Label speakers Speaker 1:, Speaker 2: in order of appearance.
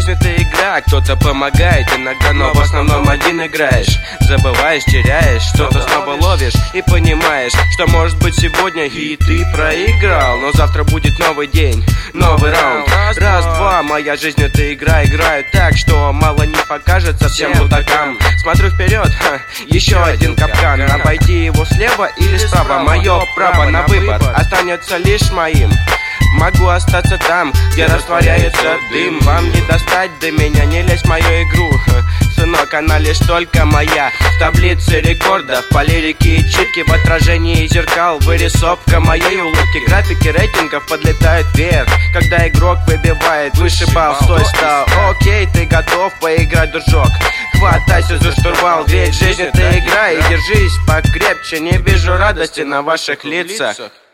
Speaker 1: жизни ты игра, кто-то помогает иногда, но в основном один играешь. Забываешь, теряешь, что-то снова ловишь и понимаешь, что может быть сегодня и ты проиграл. Но завтра будет новый день, новый раунд. Раз, два, моя жизнь это игра, играю так, что мало не покажется всем мудакам. Смотрю вперед, еще один капкан. Обойти его слева или справа, мое право на выбор останется лишь моим. Могу остаться там, где растворяется дым. Вам не достать до меня, не лезь в мою игру. Сынок, она лишь только моя. В таблице рекордов, по лирике и читке, в отражении зеркал вырисовка моей улыбки. Графики рейтингов подлетают вверх, когда игрок выбивает выше балл. Стой, стал, окей, ты готов поиграть, дружок? Хватайся за штурвал, ведь жизнь это игра. И держись покрепче, не вижу радости на ваших лицах.